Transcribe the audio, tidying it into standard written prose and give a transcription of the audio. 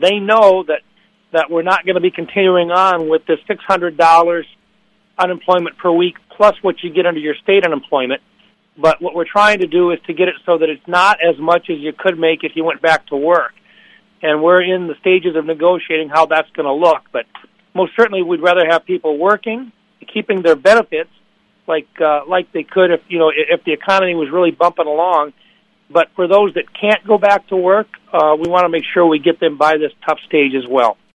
they know that we're not going to be continuing on with this $600 unemployment per week plus what you get under your state unemployment. But what we're trying to do is to get it so that it's not as much as you could make if you went back to work. And we're in the stages of negotiating how that's going to look. But most certainly we'd rather have people working, keeping their benefits like they could if the economy was really bumping along. But for those that can't go back to work, we want to make sure we get them by this tough stage as well.